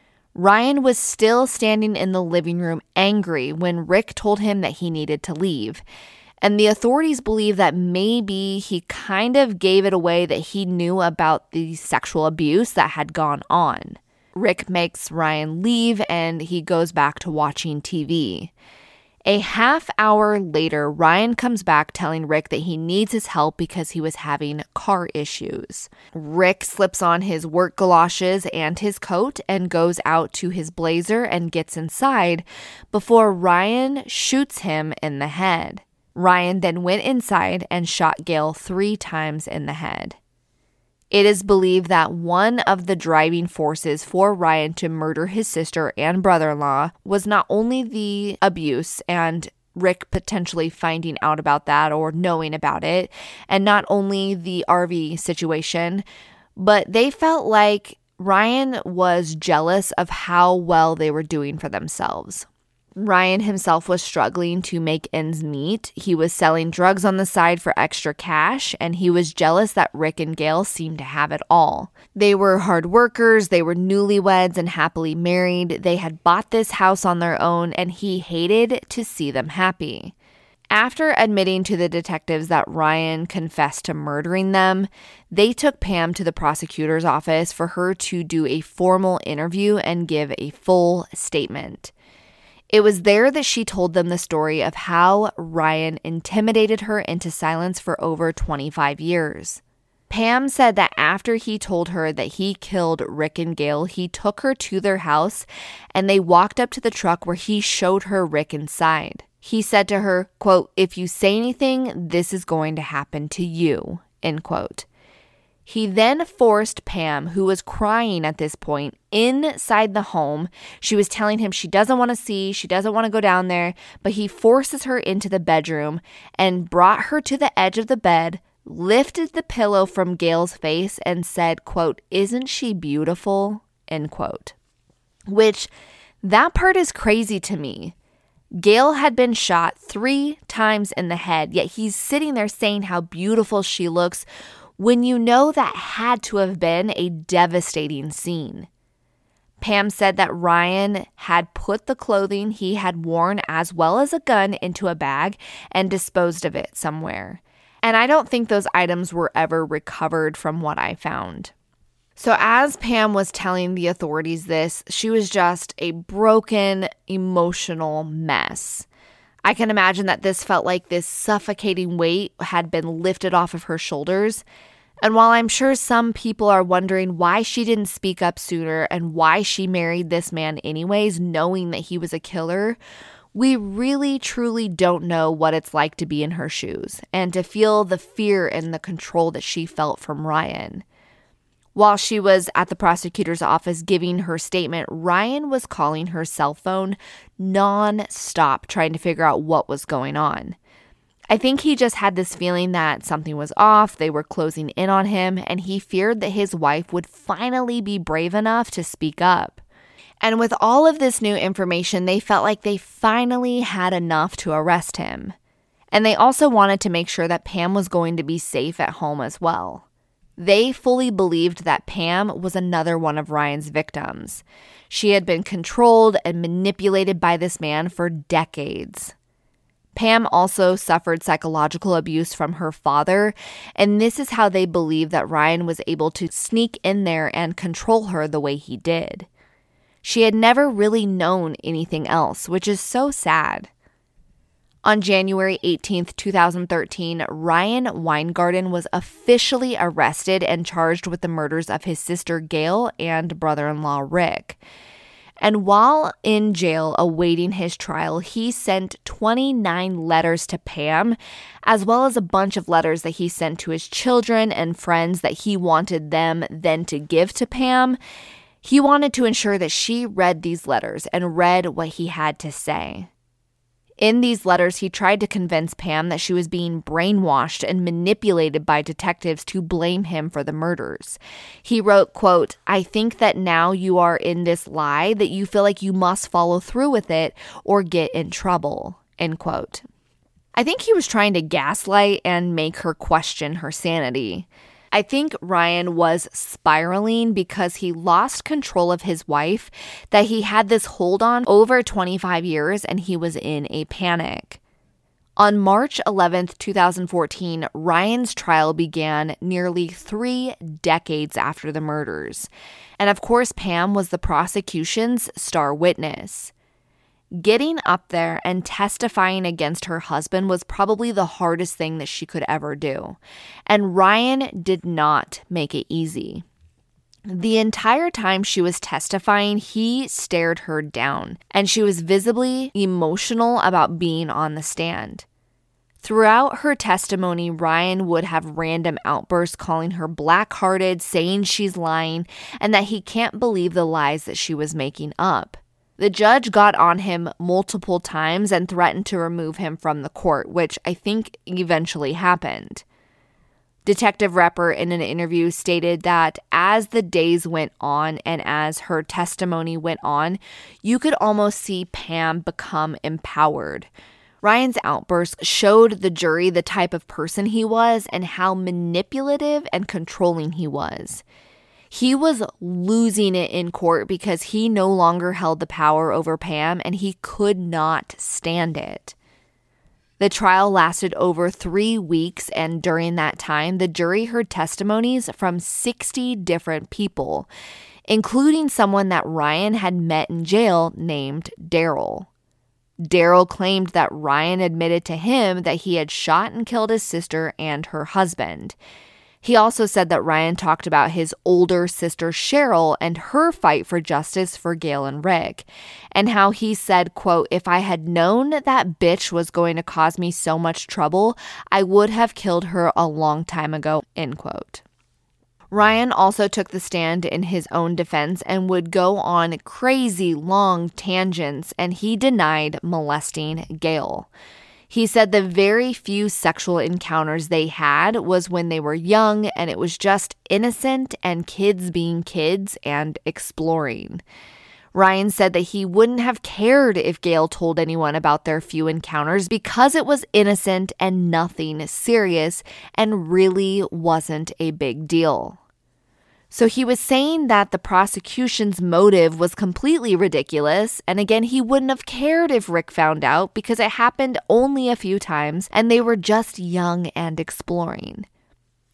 Ryan was still standing in the living room angry when Rick told him that he needed to leave. And the authorities believe that maybe he kind of gave it away that he knew about the sexual abuse that had gone on. Rick makes Ryan leave and he goes back to watching T V. A half hour later, Ryan comes back telling Rick that he needs his help because he was having car issues. Rick slips on his work galoshes and his coat and goes out to his blazer and gets inside before Ryan shoots him in the head. Ryan then went inside and shot Gail three times in the head. It is believed that one of the driving forces for Ryan to murder his sister and brother-in-law was not only the abuse and Rick potentially finding out about that or knowing about it, and not only the R V situation, but they felt like Ryan was jealous of how well they were doing for themselves. Ryan himself was struggling to make ends meet. He was selling drugs on the side for extra cash, and he was jealous that Rick and Gail seemed to have it all. They were hard workers, they were newlyweds and happily married. They had bought this house on their own, and he hated to see them happy. After admitting to the detectives that Ryan confessed to murdering them, they took Pam to the prosecutor's office for her to do a formal interview and give a full statement. It was there that she told them the story of how Ryan intimidated her into silence for over twenty-five years. Pam said that after he told her that he killed Rick and Gail, he took her to their house and they walked up to the truck where he showed her Rick inside. He said to her, quote, "If you say anything, this is going to happen to you," end quote. He then forced Pam, who was crying at this point, inside the home. She was telling him she doesn't want to see, she doesn't want to go down there, but he forces her into the bedroom and brought her to the edge of the bed, lifted the pillow from Gail's face and said, quote, "Isn't she beautiful?" end quote. Which, that part is crazy to me. Gail had been shot three times in the head, yet he's sitting there saying how beautiful she looks when you know that had to have been a devastating scene. Pam said that Ryan had put the clothing he had worn as well as a gun into a bag and disposed of it somewhere. And I don't think those items were ever recovered from what I found. So as Pam was telling the authorities this, she was just a broken, emotional mess. I can imagine that this felt like this suffocating weight had been lifted off of her shoulders. And while I'm sure some people are wondering why she didn't speak up sooner and why she married this man anyways, knowing that he was a killer, we really truly don't know what it's like to be in her shoes and to feel the fear and the control that she felt from Ryan. While she was at the prosecutor's office giving her statement, Ryan was calling her cell phone non-stop, trying to figure out what was going on. I think he just had this feeling that something was off, they were closing in on him, and he feared that his wife would finally be brave enough to speak up. And with all of this new information, they felt like they finally had enough to arrest him. And they also wanted to make sure that Pam was going to be safe at home as well. They fully believed that Pam was another one of Ryan's victims. She had been controlled and manipulated by this man for decades. Pam also suffered psychological abuse from her father, and this is how they believe that Ryan was able to sneak in there and control her the way he did. She had never really known anything else, which is so sad. On January eighteenth, twenty thirteen, Ryan Weingarten was officially arrested and charged with the murders of his sister Gail and brother-in-law Rick. And while in jail awaiting his trial, he sent twenty-nine letters to Pam, as well as a bunch of letters that he sent to his children and friends that he wanted them then to give to Pam. He wanted to ensure that she read these letters and read what he had to say. In these letters, he tried to convince Pam that she was being brainwashed and manipulated by detectives to blame him for the murders. He wrote, quote, "I think that now you are in this lie that you feel like you must follow through with it or get in trouble," end quote. I think he was trying to gaslight and make her question her sanity. I think Ryan was spiraling because he lost control of his wife that he had this hold on over twenty-five years, and he was in a panic. On March eleventh, twenty fourteen, Ryan's trial began nearly three decades after the murders. And of course, Pam was the prosecution's star witness. Getting up there and testifying against her husband was probably the hardest thing that she could ever do. And Ryan did not make it easy. The entire time she was testifying, he stared her down, and she was visibly emotional about being on the stand. Throughout her testimony, Ryan would have random outbursts calling her black-hearted, saying she's lying, and that he can't believe the lies that she was making up. The judge got on him multiple times and threatened to remove him from the court, which I think eventually happened. Detective Repper, in an interview, stated that as the days went on and as her testimony went on, you could almost see Pam become empowered. Ryan's outbursts showed the jury the type of person he was and how manipulative and controlling he was. He was losing it in court because he no longer held the power over Pam and he could not stand it. The trial lasted over three weeks, and during that time, the jury heard testimonies from sixty different people, including someone that Ryan had met in jail named Daryl. Daryl claimed that Ryan admitted to him that he had shot and killed his sister and her husband. He also said that Ryan talked about his older sister Cheryl and her fight for justice for Gail and Rick, and how he said, quote, "If I had known that bitch was going to cause me so much trouble, I would have killed her a long time ago," end quote. Ryan also took the stand in his own defense and would go on crazy long tangents, and he denied molesting Gail. He said the very few sexual encounters they had was when they were young, and it was just innocent and kids being kids and exploring. Ryan said that he wouldn't have cared if Gail told anyone about their few encounters because it was innocent and nothing serious and really wasn't a big deal. So he was saying that the prosecution's motive was completely ridiculous, and again, he wouldn't have cared if Rick found out because it happened only a few times and they were just young and exploring.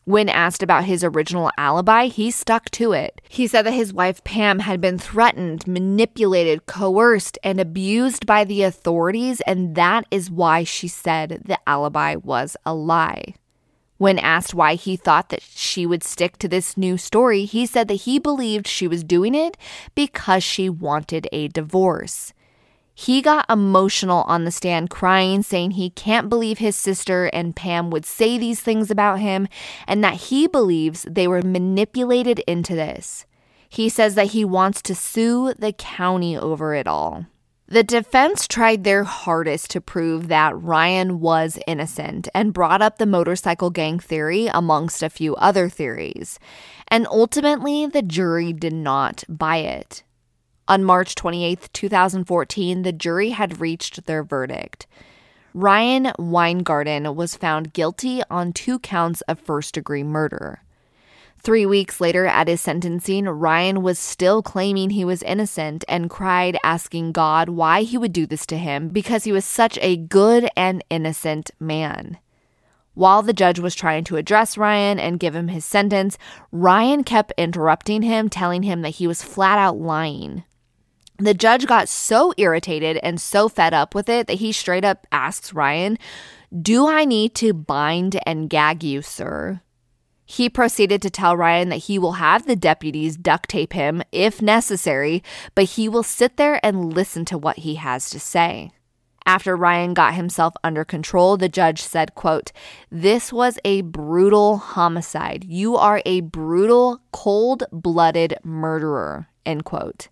When asked about his original alibi, he stuck to it. He said that his wife Pam had been threatened, manipulated, coerced, and abused by the authorities, and that is why she said the alibi was a lie. When asked why he thought that she would stick to this new story, he said that he believed she was doing it because she wanted a divorce. He got emotional on the stand, crying, saying he can't believe his sister and Pam would say these things about him and that he believes they were manipulated into this. He says that he wants to sue the county over it all. The defense tried their hardest to prove that Ryan was innocent and brought up the motorcycle gang theory amongst a few other theories. And ultimately, the jury did not buy it. On March twenty-eighth, twenty fourteen, the jury had reached their verdict. Ryan Weingarten was found guilty on two counts of first-degree murder. Three weeks later, at his sentencing, Ryan was still claiming he was innocent and cried, asking God why he would do this to him because he was such a good and innocent man. While the judge was trying to address Ryan and give him his sentence, Ryan kept interrupting him, telling him that he was flat out lying. The judge got so irritated and so fed up with it that he straight up asks Ryan, "Do I need to bind and gag you, sir?" He proceeded to tell Ryan that he will have the deputies duct tape him if necessary, but he will sit there and listen to what he has to say. After Ryan got himself under control, the judge said, quote, "This was a brutal homicide. You are a brutal, cold-blooded murderer," end quote.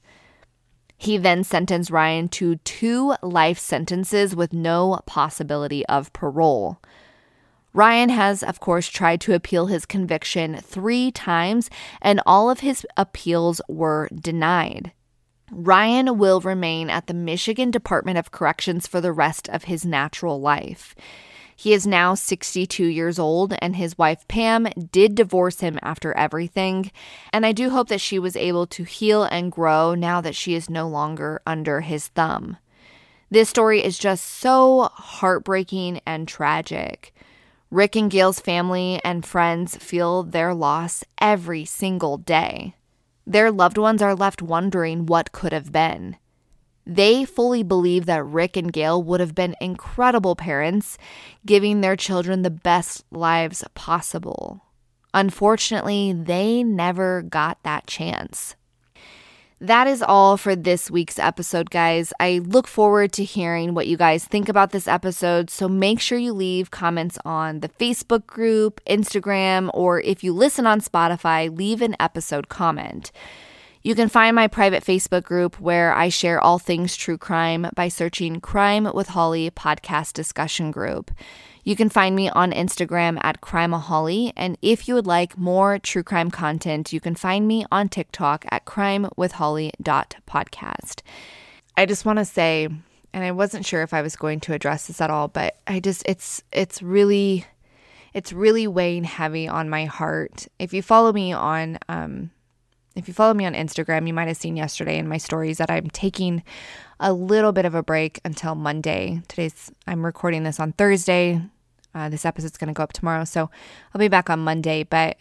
He then sentenced Ryan to two life sentences with no possibility of parole. Ryan has, of course, tried to appeal his conviction three times, and all of his appeals were denied. Ryan will remain at the Michigan Department of Corrections for the rest of his natural life. He is now sixty-two years old, and his wife Pam did divorce him after everything, and I do hope that she was able to heal and grow now that she is no longer under his thumb. This story is just so heartbreaking and tragic. Rick and Gail's family and friends feel their loss every single day. Their loved ones are left wondering what could have been. They fully believe that Rick and Gail would have been incredible parents, giving their children the best lives possible. Unfortunately, they never got that chance. That is all for this week's episode, guys. I look forward to hearing what you guys think about this episode, so make sure you leave comments on the Facebook group, Instagram, or if you listen on Spotify, leave an episode comment. You can find my private Facebook group where I share all things true crime by searching Crime with Holly Podcast Discussion Group. You can find me on Instagram at Crimeaholiy, and if you would like more true crime content, you can find me on TikTok at crimewithholly dot podcast. I just want to say, and I wasn't sure if I was going to address this at all, but I just, it's, it's really, it's really weighing heavy on my heart. If you follow me on, um, If you follow me on Instagram, you might have seen yesterday in my stories that I'm taking a little bit of a break until Monday. Today's, I'm recording this on Thursday. Uh, this episode's going to go up tomorrow, so I'll be back on Monday. But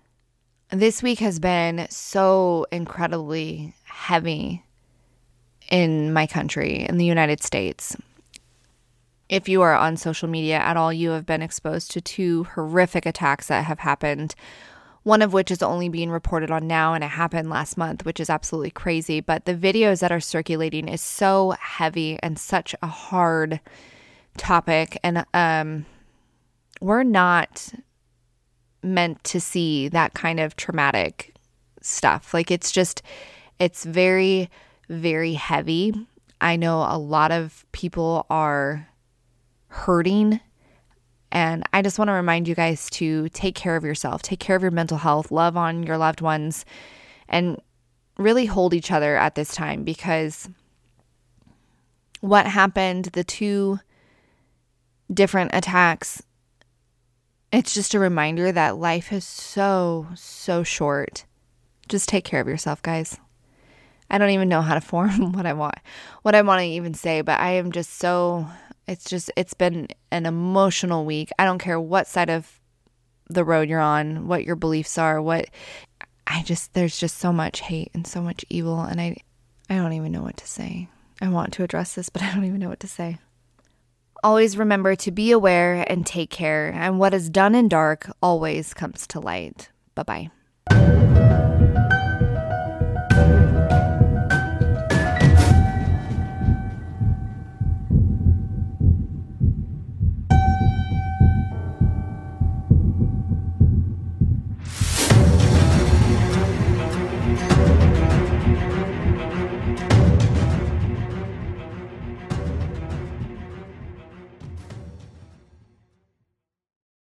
this week has been so incredibly heavy in my country, in the United States. If you are on social media at all, you have been exposed to two horrific attacks that have happened, one of which is only being reported on now, and it happened last month, which is absolutely crazy. But the videos that are circulating is so heavy and such a hard topic. And um, we're not meant to see that kind of traumatic stuff. Like, it's just, it's very, very heavy. I know a lot of people are hurting. And I just want to remind you guys to take care of yourself, take care of your mental health, love on your loved ones, and really hold each other at this time, because what happened, the two different attacks, it's just a reminder that life is so, so short. Just take care of yourself, guys. I don't even know how to form what I want, what I want to even say, but I am just so... It's just, it's been an emotional week. I don't care what side of the road you're on, what your beliefs are, what I just, there's just so much hate and so much evil. And I, I don't even know what to say. I want to address this, but I don't even know what to say. Always remember to be aware and take care. And what is done in dark always comes to light. Bye-bye.